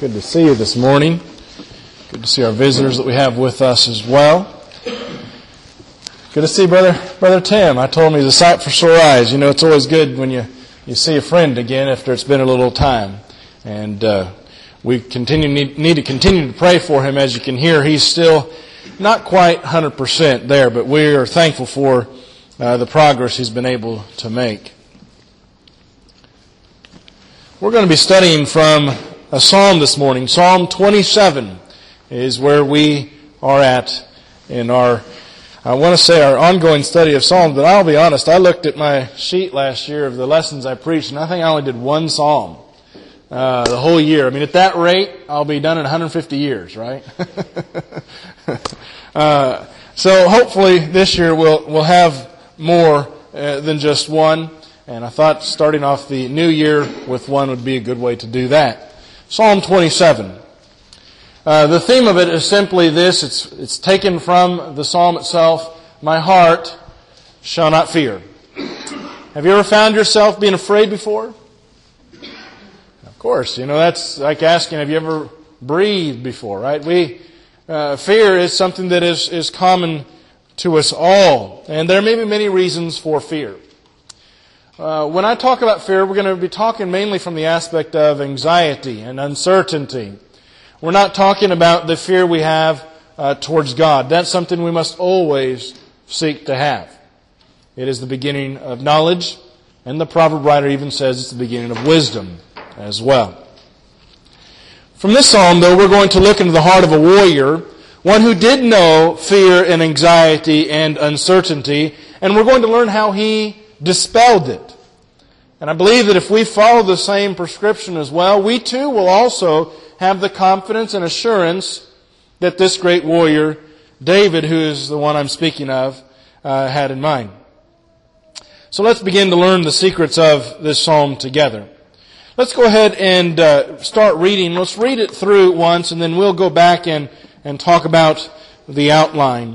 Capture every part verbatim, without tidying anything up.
Good to see you this morning. Good to see our visitors that we have with us as well. Good to see Brother Brother Tim. I told him he's a sight for sore eyes. You know, it's always good when you, you see a friend again after it's been a little time. And uh, we continue need, need to continue to pray for him. As you can hear, he's still not quite one hundred percent there, but we are thankful for uh, the progress he's been able to make. We're going to be studying from a psalm this morning. Psalm twenty-seven is where we are at in our, I want to say our ongoing study of Psalms, but I'll be honest, I looked at my sheet last year of the lessons I preached, and I think I only did one psalm uh, the whole year. I mean, at that rate, I'll be done in one hundred fifty years, right? uh, so hopefully this year we'll, we'll have more uh, than just one, and I thought starting off the new year with one would be a good way to do that. Psalm twenty-seven. Uh, the theme of it is simply this. It's, it's taken from the psalm itself. My heart shall not fear. Have you ever found yourself being afraid before? Of course. You know, that's like asking, have you ever breathed before, right? We, uh, fear is something that is, is common to us all. And there may be many reasons for fear. Uh, when I talk about fear, we're going to be talking mainly from the aspect of anxiety and uncertainty. We're not talking about the fear we have uh, towards God. That's something we must always seek to have. It is the beginning of knowledge, and the proverb writer even says it's the beginning of wisdom as well. From this psalm, though, we're going to look into the heart of a warrior, one who did know fear and anxiety and uncertainty, and we're going to learn how he dispelled it. And I believe that if we follow the same prescription as well, we too will also have the confidence and assurance that this great warrior, David, who is the one I'm speaking of, uh, had in mind. So let's begin to learn the secrets of this psalm together. Let's go ahead and uh, start reading. Let's read it through once, and then we'll go back and, and talk about the outline.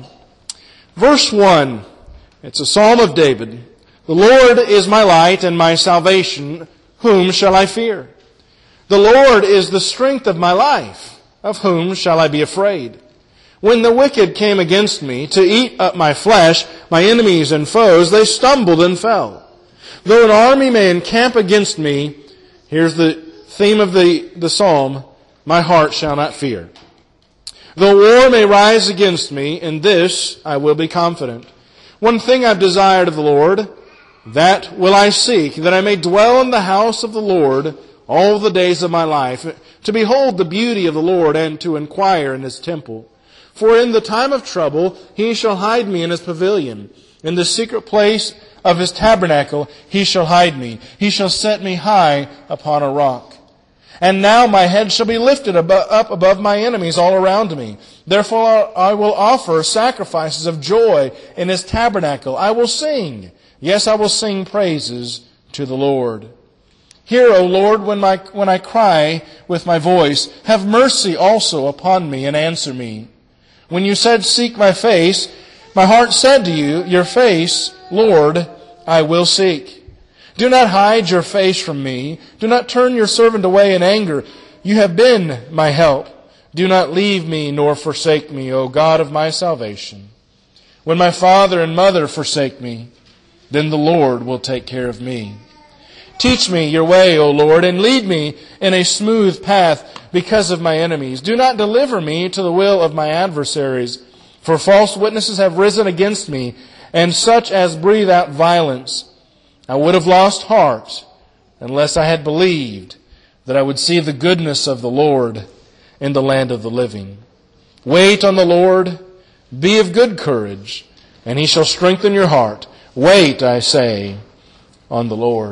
Verse one, it's a psalm of David. The Lord is my light and my salvation. Whom shall I fear? The Lord is the strength of my life. Of whom shall I be afraid? When the wicked came against me to eat up my flesh, my enemies and foes, they stumbled and fell. Though an army may encamp against me, here's the theme of the, the psalm, my heart shall not fear. Though war may rise against me, in this I will be confident. One thing I've desired of the Lord, that will I seek, that I may dwell in the house of the Lord all the days of my life, to behold the beauty of the Lord and to inquire in His temple. For in the time of trouble He shall hide me in His pavilion. In the secret place of His tabernacle He shall hide me. He shall set me high upon a rock. And now my head shall be lifted up above my enemies all around me. Therefore I will offer sacrifices of joy in His tabernacle. I will sing. Yes, I will sing praises to the Lord. Hear, O Lord, when, my, when I cry with my voice. Have mercy also upon me and answer me. When you said, seek my face, my heart said to you, your face, Lord, I will seek. Do not hide your face from me. Do not turn your servant away in anger. You have been my help. Do not leave me nor forsake me, O God of my salvation. When my father and mother forsake me, then the Lord will take care of me. Teach me your way, O Lord, and lead me in a smooth path because of my enemies. Do not deliver me to the will of my adversaries, for false witnesses have risen against me, and such as breathe out violence. I would have lost heart unless I had believed that I would see the goodness of the Lord in the land of the living. Wait on the Lord, be of good courage, and He shall strengthen your heart. Wait, I say, on the Lord.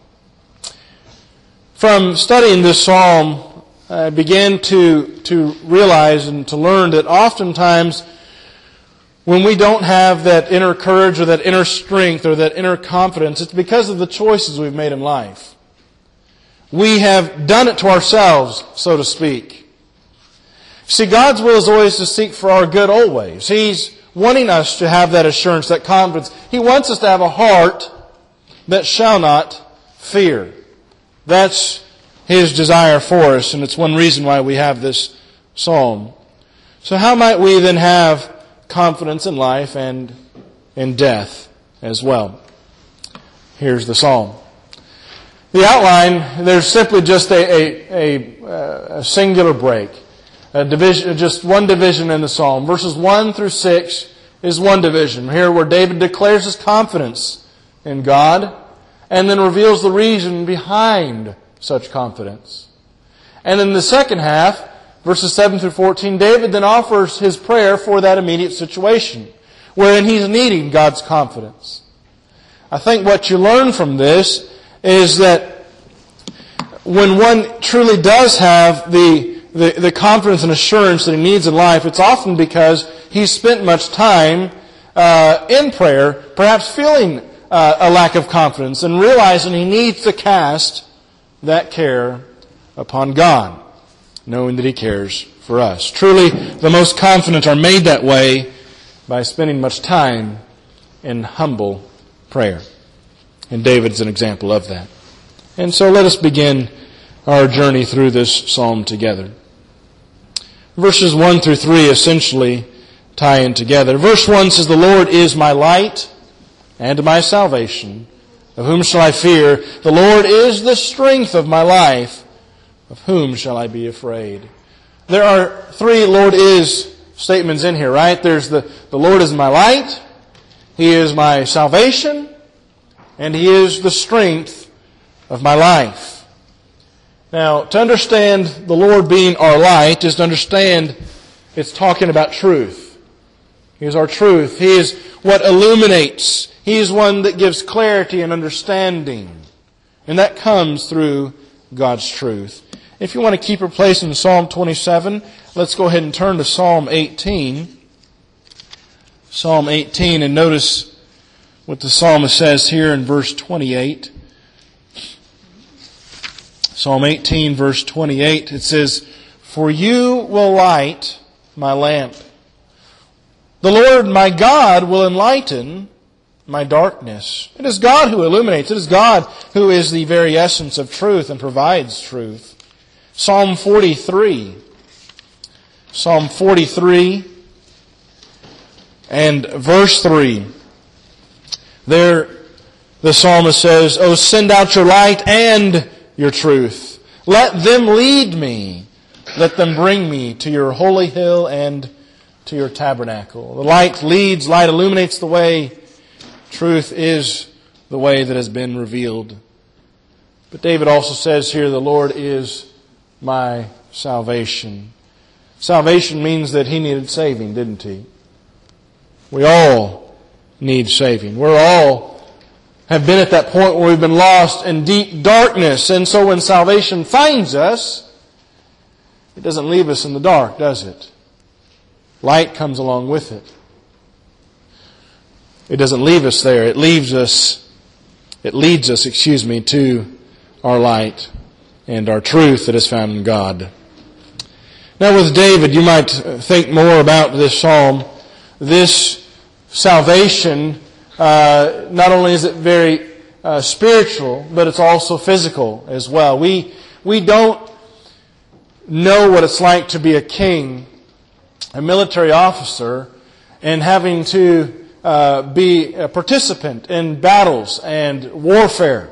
From studying this psalm, I began to, to realize and to learn that oftentimes when we don't have that inner courage or that inner strength or that inner confidence, it's because of the choices we've made in life. We have done it to ourselves, so to speak. See, God's will is always to seek for our good always. He's wanting us to have that assurance, that confidence. He wants us to have a heart that shall not fear. That's His desire for us, and it's one reason why we have this psalm. So how might we then have confidence in life and in death as well? Here's the psalm. The outline, there's simply just a, a, a, a singular break. A division, just one division in the psalm. Verses one through six is one division. Here where David declares his confidence in God and then reveals the reason behind such confidence. And in the second half, verses seven through fourteen, David then offers his prayer for that immediate situation, wherein he's needing God's confidence. I think what you learn from this is that when one truly does have the, the, the confidence and assurance that he needs in life, it's often because he's spent much time uh, in prayer, perhaps feeling uh, a lack of confidence and realizing he needs to cast that care upon God, knowing that He cares for us. Truly, the most confident are made that way by spending much time in humble prayer. And David's an example of that. And so let us begin our journey through this psalm together. Verses one through three essentially tie in together. Verse one says, "The Lord is my light and my salvation. Of whom shall I fear? The Lord is the strength of my life. Of whom shall I be afraid?" There are three Lord is statements in here, right? There's the, the Lord is my light, He is my salvation, and He is the strength of my life. Now, to understand the Lord being our light is to understand it's talking about truth. He is our truth. He is what illuminates. He is one that gives clarity and understanding. And that comes through God's truth. If you want to keep your place in Psalm twenty-seven, let's go ahead and turn to Psalm eighteen. Psalm eighteen, and notice what the psalmist says here in verse twenty-eight. Psalm eighteen, verse twenty-eight, it says, "For you will light my lamp. The Lord my God will enlighten my darkness." It is God who illuminates. It is God who is the very essence of truth and provides truth. Psalm forty-three. Psalm forty-three and verse three. There the psalmist says, "O send out your light and your truth. Let them lead me. Let them bring me to your holy hill and to your tabernacle." The light leads, light illuminates the way. Truth is the way that has been revealed. But David also says here, the Lord is my salvation. Salvation means that he needed saving, didn't he? We all need saving. We're all have been at that point where we've been lost in deep darkness. And so when salvation finds us, it doesn't leave us in the dark, does it? Light comes along with it. It doesn't leave us there. It leaves us, it leads us, excuse me, to our light and our truth that is found in God. Now with David, you might think more about this psalm. This salvation, uh, not only is it very uh, spiritual, but it's also physical as well. We, we don't know what it's like to be a king, a military officer, and having to uh, be a participant in battles and warfare.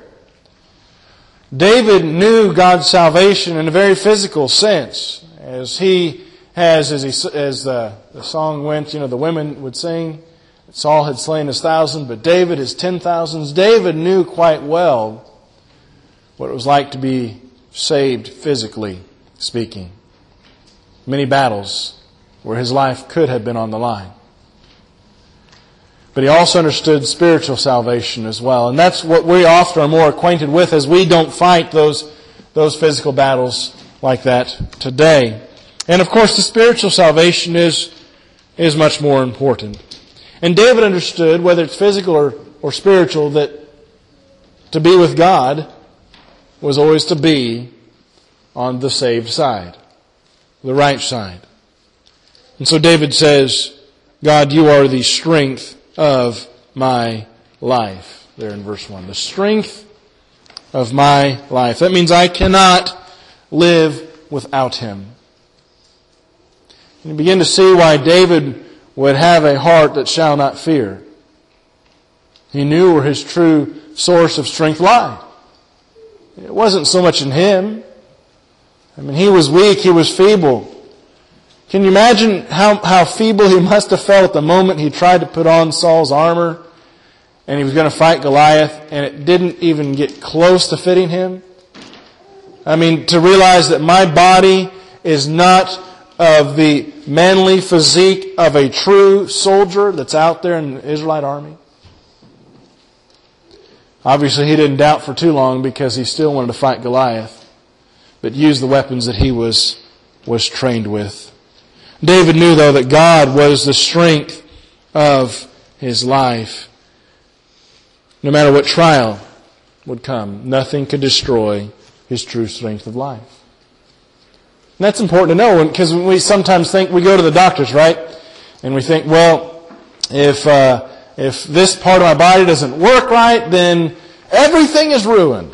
David knew God's salvation in a very physical sense, as he has, as, he, as the, the song went, you know, the women would sing, Saul had slain his thousand, but David his ten thousands. David knew quite well what it was like to be saved physically speaking. Many battles where his life could have been on the line. But he also understood spiritual salvation as well. And that's what we often are more acquainted with, as we don't fight those, those physical battles like that today. And of course the spiritual salvation is, is much more important. And David understood, whether it's physical or, or spiritual, that to be with God was always to be on the saved side, the right side. And so David says, "God, you are the strength of my life." There in verse one. The strength of my life. That means I cannot live without him. And you begin to see why David would have a heart that shall not fear. He knew where his true source of strength lied. It wasn't so much in him. I mean, he was weak, he was feeble. Can you imagine how, how feeble he must have felt the moment he tried to put on Saul's armor and he was going to fight Goliath and it didn't even get close to fitting him? I mean, to realize that my body is not of the manly physique of a true soldier that's out there in the Israelite army. Obviously, he didn't doubt for too long because he still wanted to fight Goliath, but used the weapons that he was, was trained with. David knew, though, that God was the strength of his life. No matter what trial would come, nothing could destroy his true strength of life. And that's important to know, because we sometimes think, we go to the doctors, right? And we think, well, if uh, if this part of my body doesn't work right, then everything is ruined.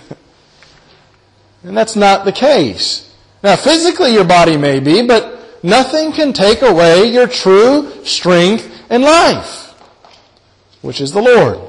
And that's not the case. Now, physically your body may be, but nothing can take away your true strength in life, which is the Lord.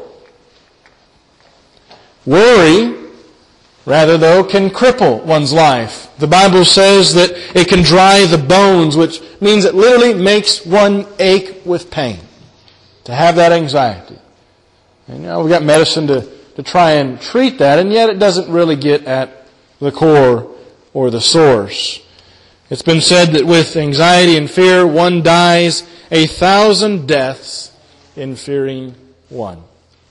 Worry, rather though, can cripple one's life. The Bible says that it can dry the bones, which means it literally makes one ache with pain to have that anxiety. And you know, we've got medicine to, to try and treat that, and yet it doesn't really get at the core or the source. It's been said that with anxiety and fear, one dies a thousand deaths in fearing one.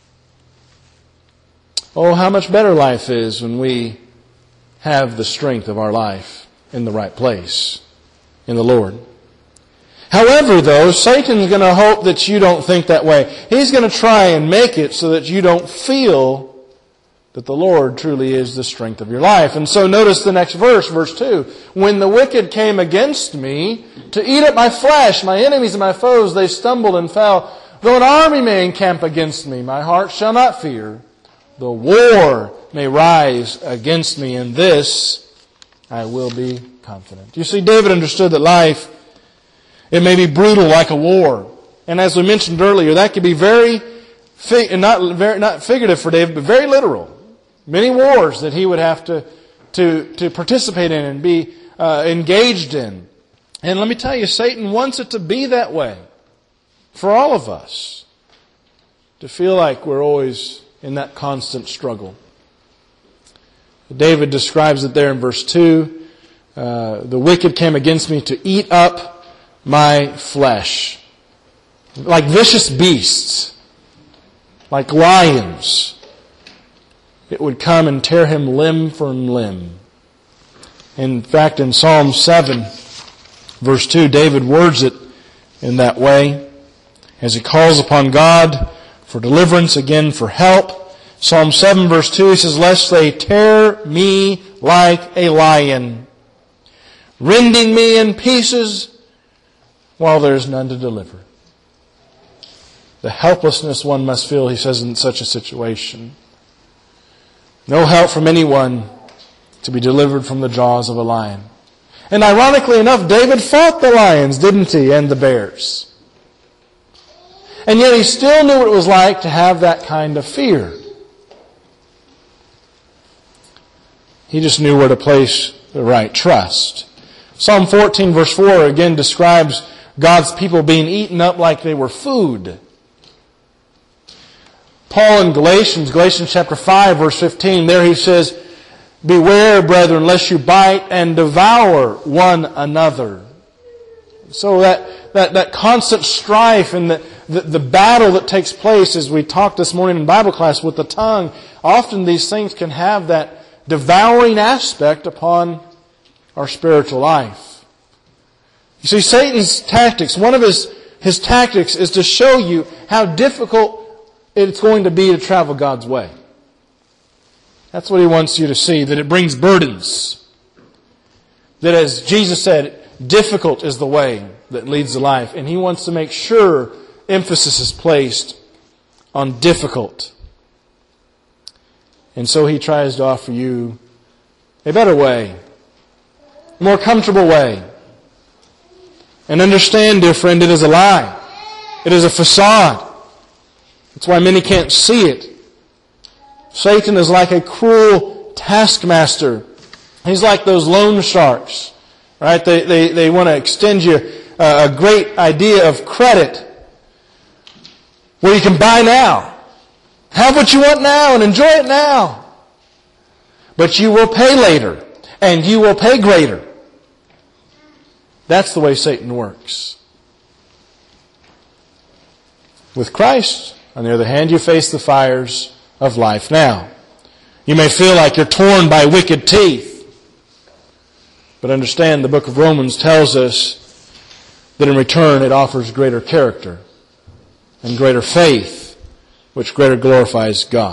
Oh, how much better life is when we have the strength of our life in the right place, in the Lord. However, though, Satan's going to hope that you don't think that way. He's going to try and make it so that you don't feel that the Lord truly is the strength of your life. And so notice the next verse, verse two. When the wicked came against me to eat up my flesh, my enemies and my foes, they stumbled and fell. Though an army may encamp against me, my heart shall not fear. The war may rise against me, in this I will be confident. You see, David understood that life, it may be brutal like a war. And as we mentioned earlier, that could be very, not very, not figurative for David, but very literal. Many wars that he would have to, to, to participate in and be uh, engaged in. And let me tell you, Satan wants it to be that way for all of us. To feel like we're always in that constant struggle. David describes it there in verse two. Uh, the wicked came against me to eat up my flesh. Like vicious beasts. Like lions. It would come and tear him limb from limb. In fact, in Psalm seven, verse two, David words it in that way. As he calls upon God for deliverance, again for help. Psalm seven verse two, he says, lest they tear me like a lion, rending me in pieces while there is none to deliver. The helplessness one must feel, he says, in such a situation. No help from anyone to be delivered from the jaws of a lion. And ironically enough, David fought the lions, didn't he, and the bears. And yet he still knew what it was like to have that kind of fear. He just knew where to place the right trust. Psalm fourteen verse four again describes God's people being eaten up like they were food. Paul in Galatians, Galatians chapter five verse fifteen, there he says, beware, brethren, lest you bite and devour one another. So that, that, that constant strife and the, the, the battle that takes place, as we talked this morning in Bible class with the tongue, often these things can have that devouring aspect upon our spiritual life. You see, Satan's tactics, one of his, his tactics is to show you how difficult it's going to be to travel God's way. That's what he wants you to see, that it brings burdens. That as Jesus said, difficult is the way that leads to life. And he wants to make sure emphasis is placed on difficult. And so he tries to offer you a better way a more comfortable way. And understand, dear friend, it is a lie. It is a facade. That's why many can't see it. Satan is like a cruel taskmaster. He's like those loan sharks, right? They, they, they want to extend you a great idea of credit where you can buy now. Have what you want now and enjoy it now. But you will pay later, and you will pay greater. That's the way Satan works. With Christ, on the other hand, you face the fires of life now. You may feel like you're torn by wicked teeth. But understand, the book of Romans tells us that in return it offers greater character and greater faith, which greater glorifies God.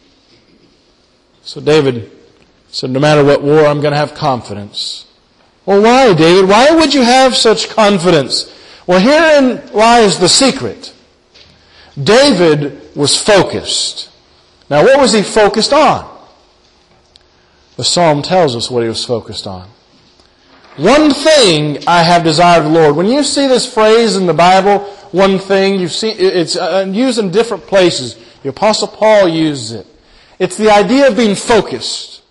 So David said, no matter what war, I'm going to have confidence. Well, why, David? Why would you have such confidence? Well, herein lies the secret. David was focused. Now, what was he focused on? The psalm tells us what he was focused on. One thing I have desired of the Lord. When you see this phrase in the Bible, one thing, you've seen it's used in different places. The Apostle Paul uses it. It's the idea of being focused.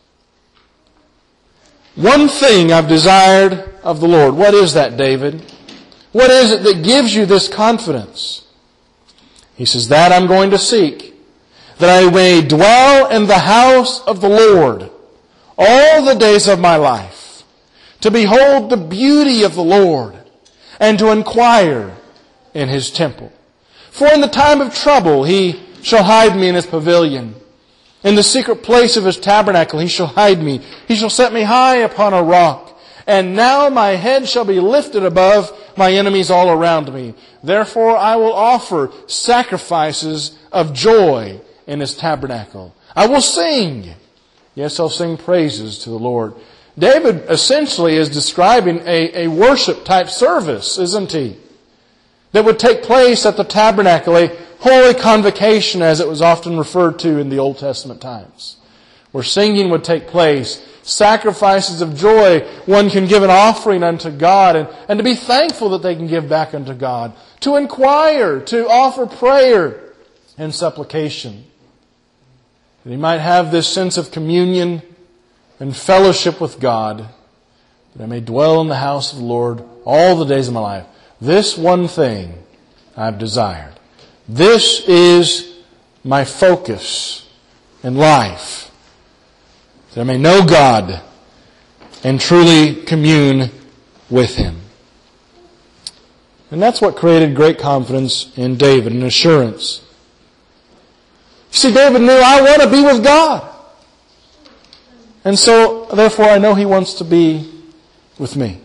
One thing I've desired of the Lord. What is that, David? What is it that gives you this confidence? He says, that I'm going to seek, that I may dwell in the house of the Lord all the days of my life, to behold the beauty of the Lord, and to inquire in His temple. For in the time of trouble He shall hide me in His pavilion. In the secret place of His tabernacle He shall hide me. He shall set me high upon a rock. And now my head shall be lifted above my enemies all around me. Therefore I will offer sacrifices of joy in His tabernacle. I will sing. Yes, I'll sing praises to the Lord. David essentially is describing a, a worship type service, isn't he? That would take place at the tabernacle, a holy convocation as it was often referred to in the Old Testament times, where singing would take place, sacrifices of joy, one can give an offering unto God, and, and to be thankful that they can give back unto God, to inquire, to offer prayer and supplication. That he might have this sense of communion and fellowship with God, that I may dwell in the house of the Lord all the days of my life. This one thing I've desired. This is my focus in life, that I may know God and truly commune with Him. And that's what created great confidence in David, an assurance. You see, David knew, I want to be with God. And so, therefore, I know He wants to be with me.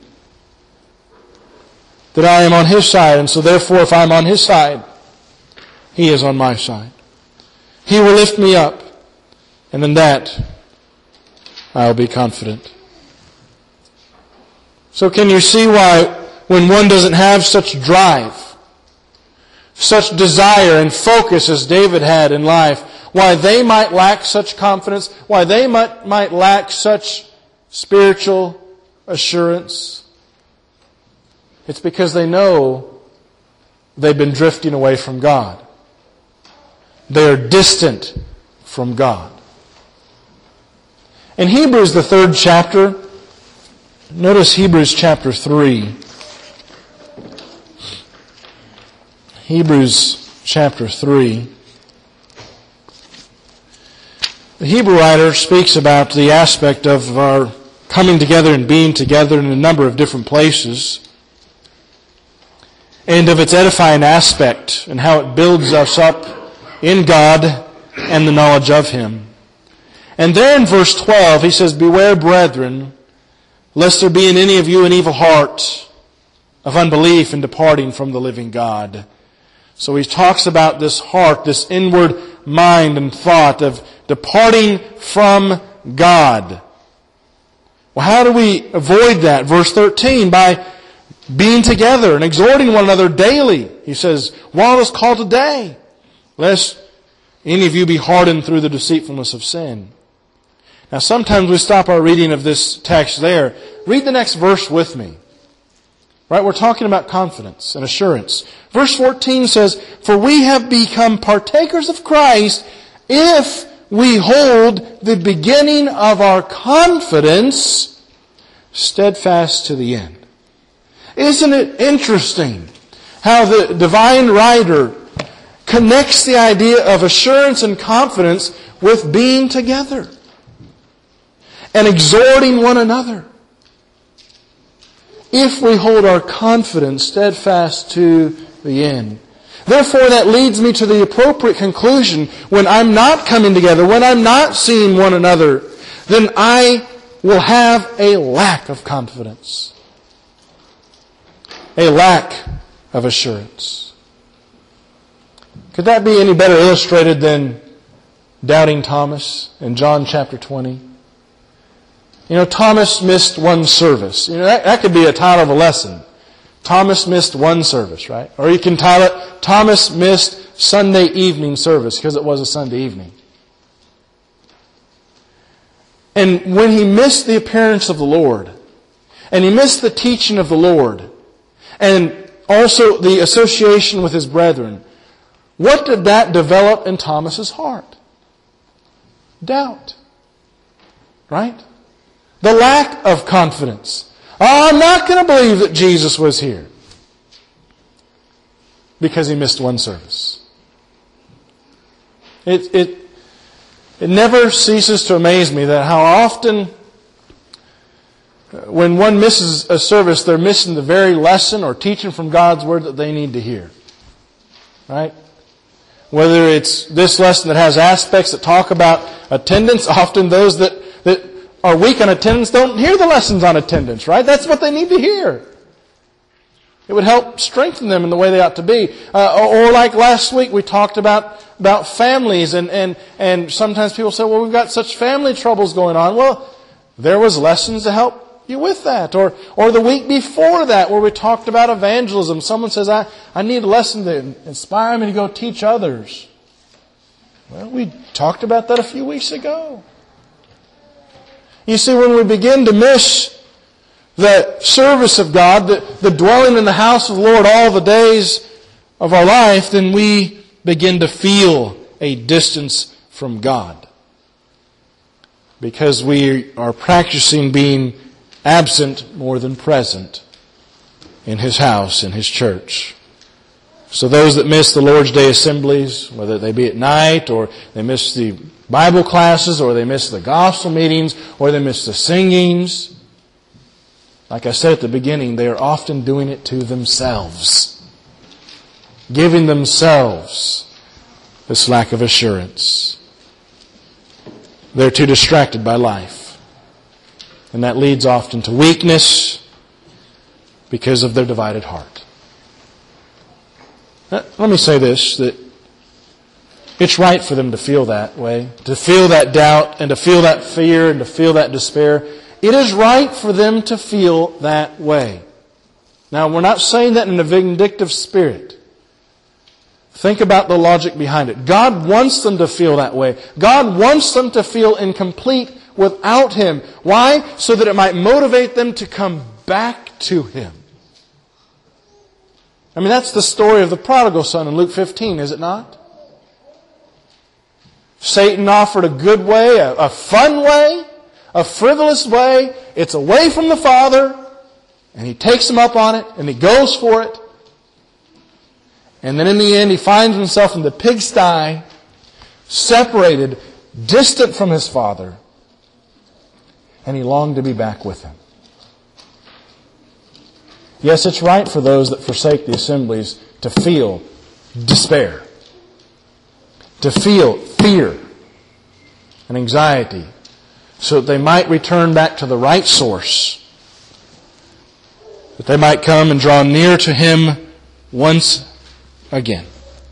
That I am on His side, and so therefore, if I'm on His side, He is on my side. He will lift me up, and in that, I'll be confident. So can you see why, when one doesn't have such drive, such desire and focus as David had in life, why they might lack such confidence, why they might, might lack such spiritual assurance? It's because they know they've been drifting away from God. They are distant from God. In Hebrews, the third chapter, notice Hebrews chapter three. Hebrews chapter three. The Hebrew writer speaks about the aspect of our coming together and being together in a number of different places, and of its edifying aspect and how it builds us up in God and the knowledge of Him. And there in verse twelve, he says, beware, brethren, lest there be in any of you an evil heart of unbelief in departing from the living God. So he talks about this heart, this inward mind and thought of departing from God. Well, how do we avoid that? Verse thirteen, by being together and exhorting one another daily. He says, while it's called today, lest any of you be hardened through the deceitfulness of sin. Now sometimes we stop our reading of this text there. Read the next verse with me. Right? We're talking about confidence and assurance. Verse fourteen says, "For we have become partakers of Christ if we hold the beginning of our confidence steadfast to the end." Isn't it interesting how the divine writer connects the idea of assurance and confidence with being together and exhorting one another? If we hold our confidence steadfast to the end. Therefore, that leads me to the appropriate conclusion. When I'm not coming together, when I'm not seeing one another, then I will have a lack of confidence. A lack of assurance. Could that be any better illustrated than doubting Thomas in John chapter twenty? You know, Thomas missed one service. You know, that, that could be a title of a lesson. Thomas missed one service, right? Or you can title it, Thomas missed Sunday evening service, because it was a Sunday evening. And when he missed the appearance of the Lord, and he missed the teaching of the Lord, and also the association with his brethren, what did that develop in Thomas's heart? Doubt. Right? The lack of confidence. Oh, I'm not going to believe that Jesus was here. Because he missed one service. It, it, it never ceases to amaze me that how often when one misses a service, they're missing the very lesson or teaching from God's Word that they need to hear. Right? Whether it's this lesson that has aspects that talk about attendance, often those that, that are weak on attendance don't hear the lessons on attendance, right? That's what they need to hear. It would help strengthen them in the way they ought to be. Uh, or, or like last week, we talked about, about families, and, and, and sometimes people say, well, we've got such family troubles going on. Well, there was lessons to help you with that. Or, or the week before that, where we talked about evangelism. Someone says, I, I need a lesson to inspire me to go teach others. Well, we talked about that a few weeks ago. You see, when we begin to miss the service of God, the, the dwelling in the house of the Lord all the days of our life, then we begin to feel a distance from God. Because we are practicing being absent more than present in His house, in His church. So those that miss the Lord's Day assemblies, whether they be at night, or they miss the Bible classes, or they miss the gospel meetings, or they miss the singings, like I said at the beginning, they are often doing it to themselves. Giving themselves this lack of assurance. They're too distracted by life. And that leads often to weakness because of their divided heart. Now, let me say this, that it's right for them to feel that way, to feel that doubt and to feel that fear and to feel that despair. It is right for them to feel that way. Now, we're not saying that in a vindictive spirit. Think about the logic behind it. God wants them to feel that way. God wants them to feel incomplete without Him. Why? So that it might motivate them to come back to Him. I mean, that's the story of the prodigal son in Luke fifteen, is it not? Satan offered a good way, a, a fun way, a frivolous way. It's away from the Father, and he takes him up on it, and he goes for it. And then in the end, he finds himself in the pigsty, separated, distant from his Father, and he longed to be back with Him. Yes, it's right for those that forsake the assemblies to feel despair, to feel fear and anxiety, so that they might return back to the right source, that they might come and draw near to Him once again.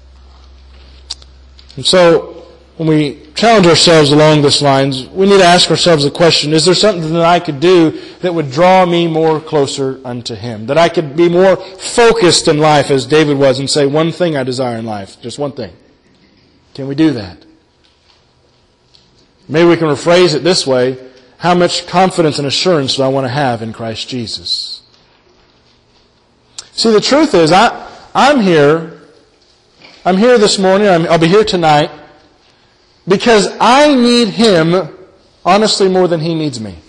And so, when we challenge ourselves along this lines, we need to ask ourselves the question, is there something that I could do that would draw me more closer unto Him? That I could be more focused in life as David was and say, one thing I desire in life, just one thing. Can we do that? Maybe we can rephrase it this way: how much confidence and assurance do I want to have in Christ Jesus? See, the truth is, I, I'm here, I'm here this morning, I'm, I'll be here tonight, because I need Him, honestly, more than He needs me.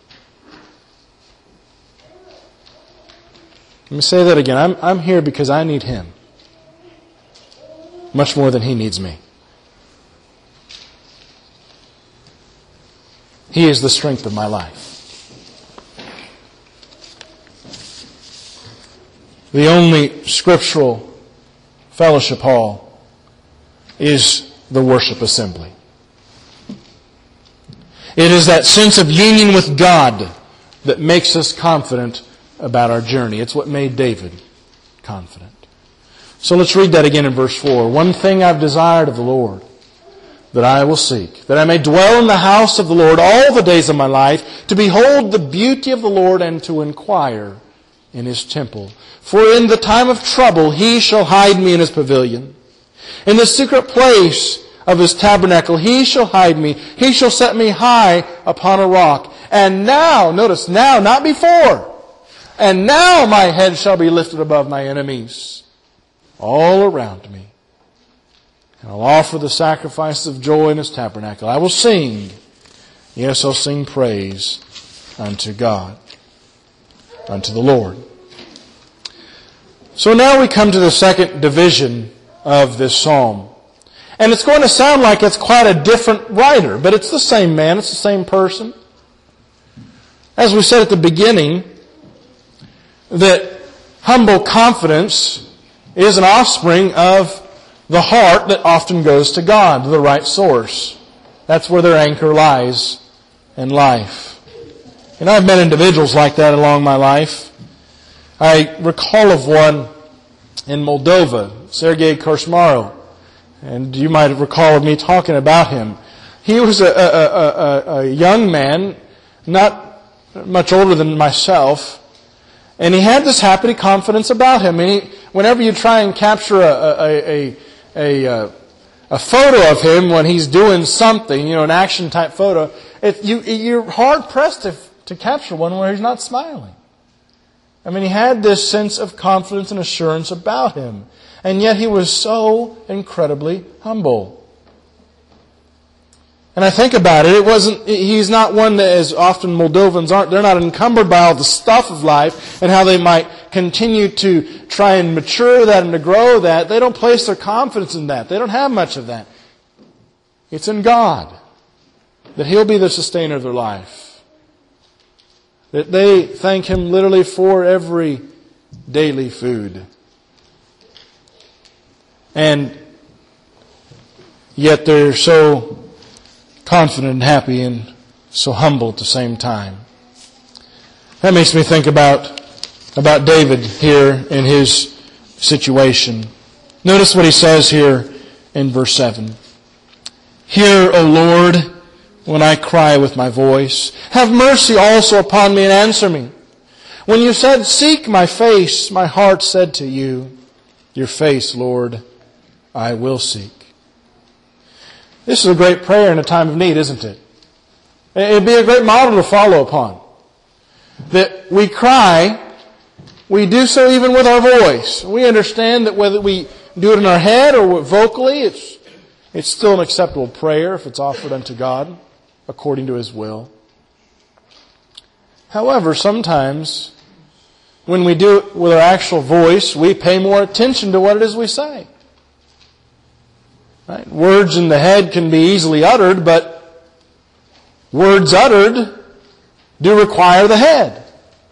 Let me say that again. I'm, I'm here because I need Him, much more than He needs me. He is the strength of my life. The only scriptural fellowship hall is the worship assembly. It is that sense of union with God that makes us confident about our journey. It's what made David confident. So let's read that again in verse four. One thing I've desired of the Lord, that I will seek, that I may dwell in the house of the Lord all the days of my life, to behold the beauty of the Lord and to inquire in His temple. For in the time of trouble He shall hide me in His pavilion. In the secret place of His tabernacle He shall hide me. He shall set me high upon a rock. And now, notice, now, not before. And now my head shall be lifted above my enemies all around me. And I'll offer the sacrifice of joy in His tabernacle. I will sing. Yes, I'll sing praise unto God, unto the Lord. So now we come to the second division of this psalm. And it's going to sound like it's quite a different writer, but it's the same man, it's the same person. As we said at the beginning, that humble confidence is an offspring of the heart that often goes to God, the right source. That's where their anchor lies in life. And I've met individuals like that along my life. I recall of one in Moldova, Sergei Korsmaro. And you might recall of me talking about him. He was a, a, a, a young man, not much older than myself, and he had this happy confidence about him. And he, whenever you try and capture a, a, a A, uh, a photo of him when he's doing something, you know, an action type photo, it, you, you're hard pressed to, to capture one where he's not smiling. I mean, he had this sense of confidence and assurance about him, and yet he was so incredibly humble. And I think about it, it wasn't, he's not one that, as often Moldovans aren't, they're not encumbered by all the stuff of life and how they might continue to try and mature that and to grow that. They don't place their confidence in that. They don't have much of that. It's in God that He'll be the sustainer of their life. That they thank Him literally for every daily food. And yet they're so confident and happy and so humble at the same time. That makes me think about, about David here in his situation. Notice what he says here in verse seven. Hear, O Lord, when I cry with my voice. Have mercy also upon me and answer me. When you said, seek my face, my heart said to you, your face, Lord, I will seek. This is a great prayer in a time of need, isn't it? It'd be a great model to follow upon. That we cry, we do so even with our voice. We understand that whether we do it in our head or vocally, it's, it's still an acceptable prayer if it's offered unto God according to His will. However, sometimes when we do it with our actual voice, we pay more attention to what it is we say. Right? Words in the head can be easily uttered, but words uttered do require the head.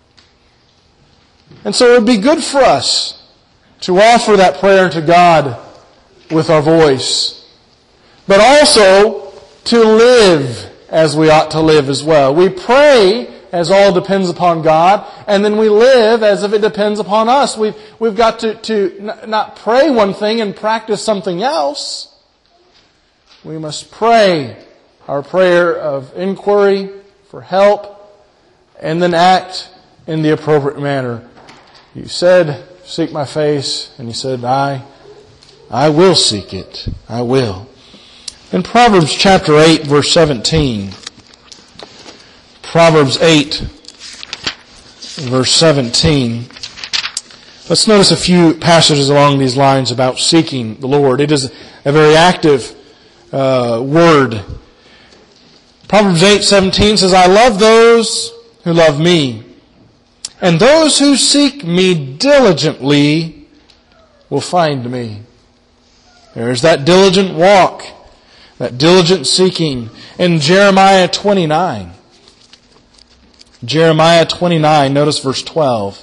And so it would be good for us to offer that prayer to God with our voice, but also to live as we ought to live as well. We pray as all depends upon God, and then we live as if it depends upon us. We've, we've got to, to not pray one thing and practice something else. We must pray our prayer of inquiry for help and then act in the appropriate manner. You said, seek my face, and He said, I, I will seek it. I will. In Proverbs chapter eight, verse seventeen, Proverbs eight, verse seventeen, let's notice a few passages along these lines about seeking the Lord. It is a very active uh, word. Proverbs eight seventeen says, I love those who love me, and those who seek me diligently will find me. There's that diligent walk, that diligent seeking. In Jeremiah twenty-nine, Jeremiah twenty-nine, notice verse twelve.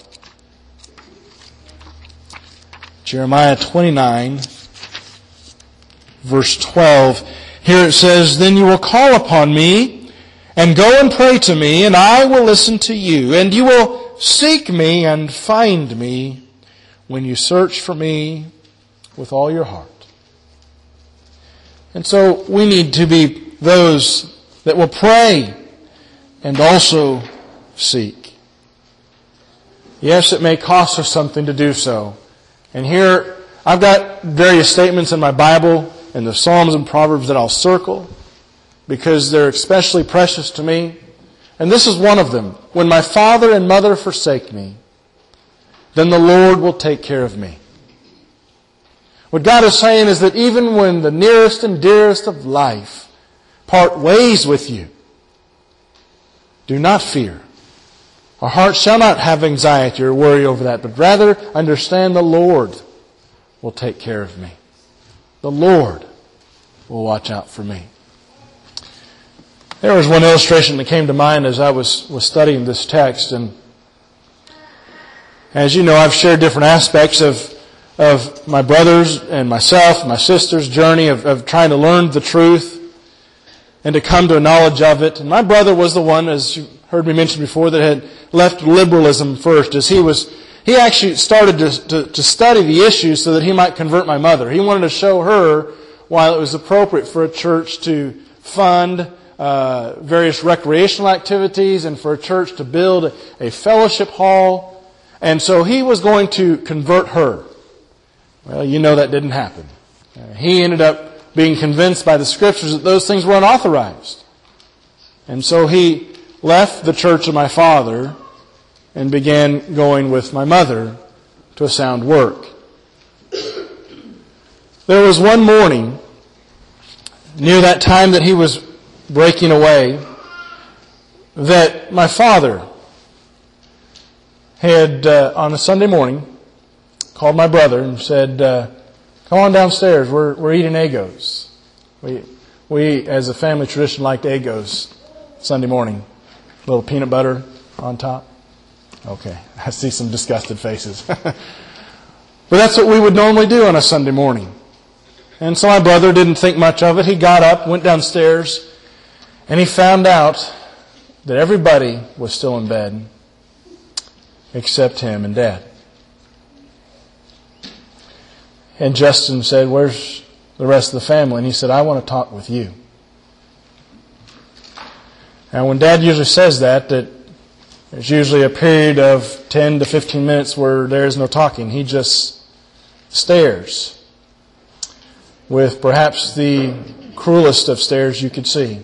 Jeremiah twenty-nine, verse twelve. Here it says, Then you will call upon me, and go and pray to me, and I will listen to you. And you will seek me and find me when you search for me with all your heart. And so we need to be those that will pray and also seek. Yes, it may cost us something to do so. And here, I've got various statements in my Bible and the Psalms and Proverbs that I'll circle because they're especially precious to me. And this is one of them. When my father and mother forsake me, then the Lord will take care of me. What God is saying is that even when the nearest and dearest of life part ways with you, do not fear. Our heart shall not have anxiety or worry over that, but rather understand the Lord will take care of me. The Lord will watch out for me. There was one illustration that came to mind as I was, was studying this text. And as you know, I've shared different aspects of, of my brothers and myself, my sister's journey of, of trying to learn the truth and to come to a knowledge of it. And my brother was the one, as you heard me mention before, that had left liberalism first. As he was, he actually started to, to, to study the issues so that he might convert my mother. He wanted to show her why it was appropriate for a church to fund uh, various recreational activities and for a church to build a fellowship hall. And so he was going to convert her. Well, you know that didn't happen. Uh, he ended up being convinced by the Scriptures that those things were unauthorized. And so he left the church of my father and began going with my mother to a sound work. There was one morning, near that time that he was breaking away, that my father had, uh, on a Sunday morning, called my brother and said, uh, come on downstairs, we're, we're eating Eggos. We, we, as a family tradition, liked Eggos Sunday morning. A little peanut butter on top. Okay, I see some disgusted faces. But that's what we would normally do on a Sunday morning. And so my brother didn't think much of it. He got up, went downstairs, and he found out that everybody was still in bed except him and Dad. And Justin said, where's the rest of the family? And he said, I want to talk with you. Now when Dad usually says that, that there's usually a period of ten to fifteen minutes where there is no talking. He just stares with perhaps the cruelest of stares you could see.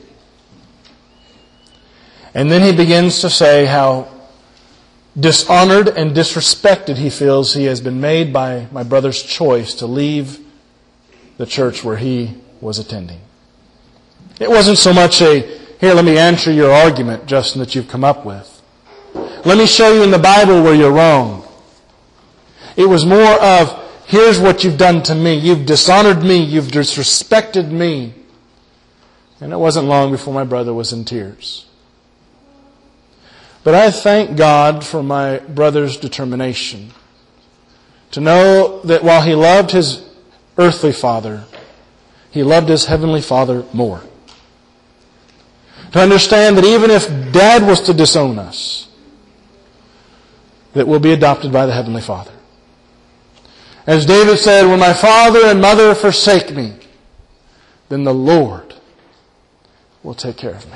And then he begins to say how dishonored and disrespected he feels he has been made by my brother's choice to leave the church where he was attending. It wasn't so much a, here, let me answer your argument, Justin, that you've come up with. Let me show you in the Bible where you're wrong. It was more of, here's what you've done to me. You've dishonored me. You've disrespected me. And it wasn't long before my brother was in tears. But I thank God for my brother's determination to know that while he loved his earthly father, he loved his heavenly Father more. To understand that even if Dad was to disown us, that we'll be adopted by the Heavenly Father. As David said, when my father and mother forsake me, then the Lord will take care of me.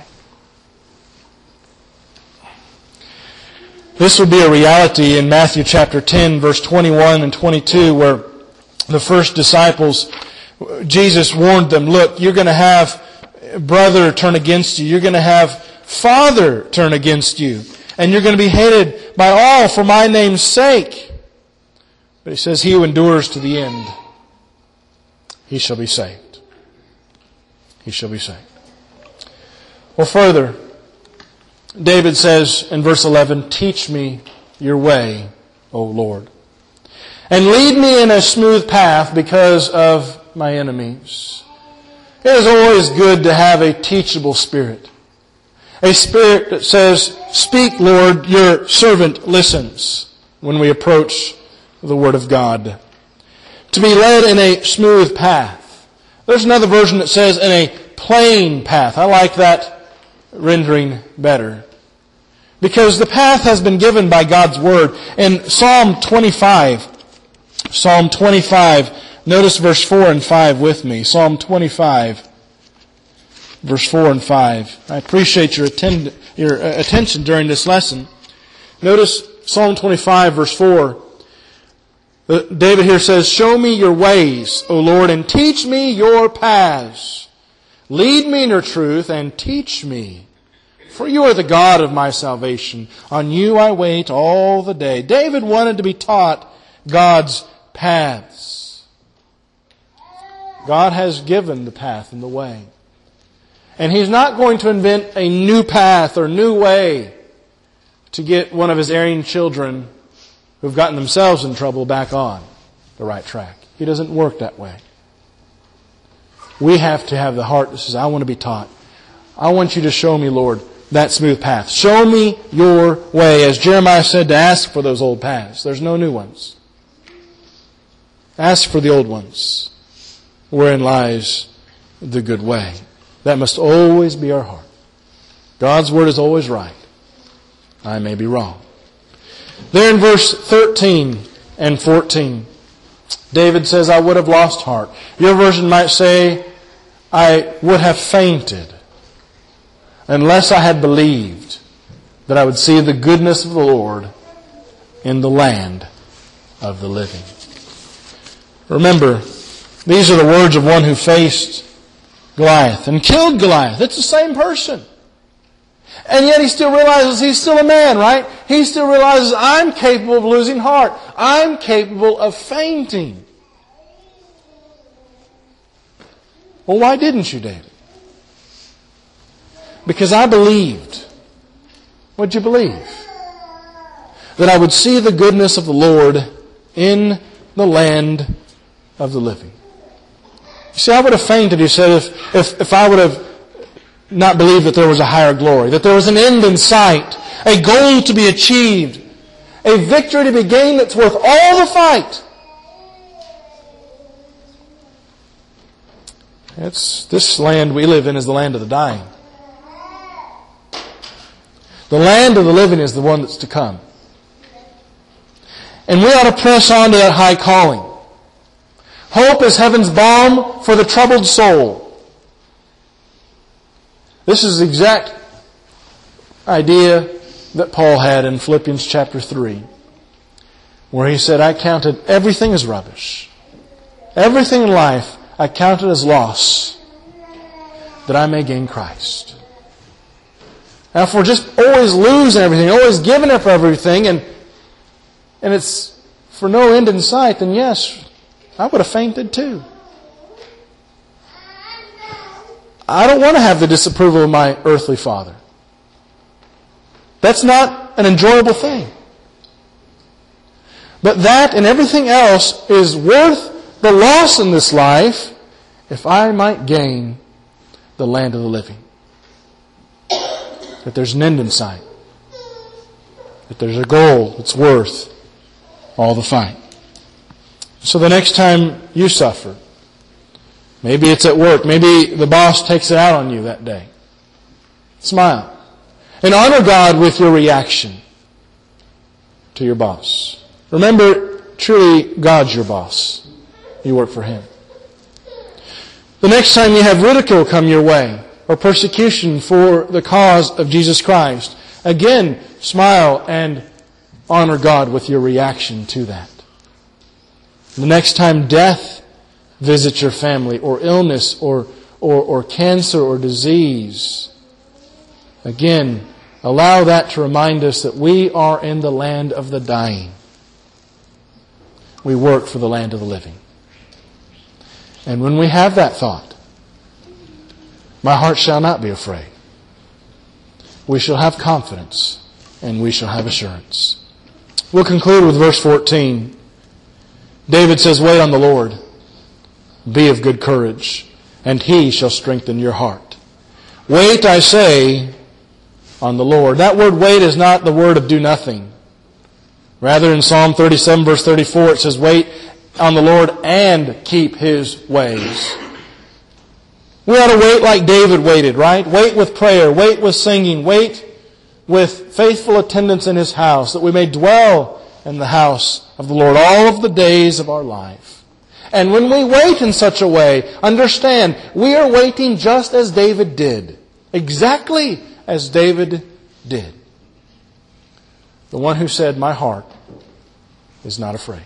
This would be a reality in Matthew chapter ten, verse twenty-one and twenty-two, where the first disciples Jesus warned them, look, you're going to have brother turn against you. You're going to have father turn against you. And you're going to be hated by all for my name's sake. But he says, he who endures to the end, he shall be saved. He shall be saved. Well, further, David says in verse eleven, teach me your way, O Lord, and lead me in a smooth path because of my enemies. It is always good to have a teachable spirit. A spirit that says, speak, Lord, your servant listens, when we approach the Word of God. To be led in a smooth path. There's another version that says in a plain path. I like that rendering better. Because the path has been given by God's Word. In Psalm twenty-five, Psalm twenty-five, notice verse four and five with me. Psalm twenty-five, verse four and five. I appreciate your, attend, your attention during this lesson. Notice Psalm twenty-five, verse four. David here says, show me your ways, O Lord, and teach me your paths. Lead me in your truth and teach me. For you are the God of my salvation. On you I wait all the day. David wanted to be taught God's paths. God has given the path and the way. And He's not going to invent a new path or new way to get one of His erring children who've gotten themselves in trouble back on the right track. He doesn't work that way. We have to have the heart that says, I want to be taught. I want you to show me, Lord, that smooth path. Show me your way. As Jeremiah said, to ask for those old paths. There's no new ones. Ask for the old ones, wherein lies the good way. That must always be our heart. God's Word is always right. I may be wrong. There in verse thirteen and fourteen, David says, I would have lost heart. Your version might say, I would have fainted unless I had believed that I would see the goodness of the Lord in the land of the living. Remember, these are the words of one who faced Goliath and killed Goliath. It's the same person. And yet he still realizes he's still a man, right? He still realizes, I'm capable of losing heart. I'm capable of fainting. Well, why didn't you, David? Because I believed. What'd you believe? That I would see the goodness of the Lord in the land of the living. You see, I would have fainted, he said, if, if, if I would have not believed that there was a higher glory, that there was an end in sight, a goal to be achieved, a victory to be gained that's worth all the fight. It's, this land we live in is the land of the dying. The land of the living is the one that's to come. And we ought to press on to that high calling. Hope is heaven's balm for the troubled soul. This is the exact idea that Paul had in Philippians chapter three, where he said, I counted everything as rubbish. Everything in life I counted as loss, that I may gain Christ. Now, if we're just always losing everything, always giving up everything, and and it's for no end in sight, then yes, I would have fainted too. I don't want to have the disapproval of my earthly father. That's not an enjoyable thing. But that and everything else is worth the loss in this life if I might gain the land of the living. That there's an end in sight. That there's a goal that's worth all the fight. So the next time you suffer, maybe it's at work, maybe the boss takes it out on you that day, smile. And honor God with your reaction to your boss. Remember, truly, God's your boss. You work for Him. The next time you have ridicule come your way, or persecution for the cause of Jesus Christ, again, smile and honor God with your reaction to that. The next time death visit your family, or illness, or, or, or cancer, or disease. Again, allow that to remind us that we are in the land of the dying. We work for the land of the living. And when we have that thought, my heart shall not be afraid. We shall have confidence and we shall have assurance. We'll conclude with verse fourteen. David says, wait on the Lord. Be of good courage, and He shall strengthen your heart. Wait, I say, on the Lord. That word wait is not the word of do nothing. Rather, in Psalm thirty-seven, verse thirty-four, it says, wait on the Lord and keep His ways. We ought to wait like David waited, right? Wait with prayer, wait with singing, wait with faithful attendance in His house, that we may dwell in the house of the Lord all of the days of our life. And when we wait in such a way, understand, we are waiting just as David did. Exactly as David did. The one who said, my heart is not afraid.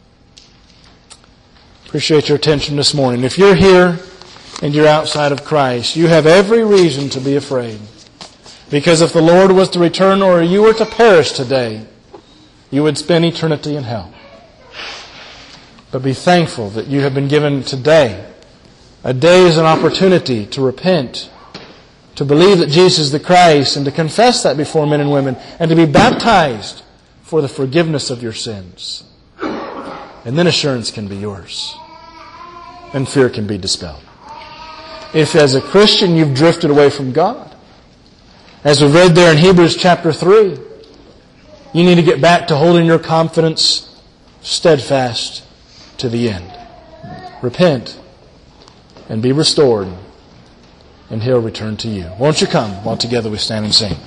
Appreciate your attention this morning. If you're here and you're outside of Christ, you have every reason to be afraid. Because if the Lord was to return or you were to perish today, you would spend eternity in hell. But be thankful that you have been given today. A day is an opportunity to repent, to believe that Jesus is the Christ, and to confess that before men and women, and to be baptized for the forgiveness of your sins. And then assurance can be yours, and fear can be dispelled. If as a Christian you've drifted away from God, as we read there in Hebrews chapter three, you need to get back to holding your confidence steadfast to the end. Repent and be restored, and He'll return to you. Won't you come while together we stand and sing?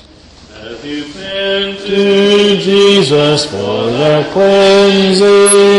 As you bend to Jesus for the cleansing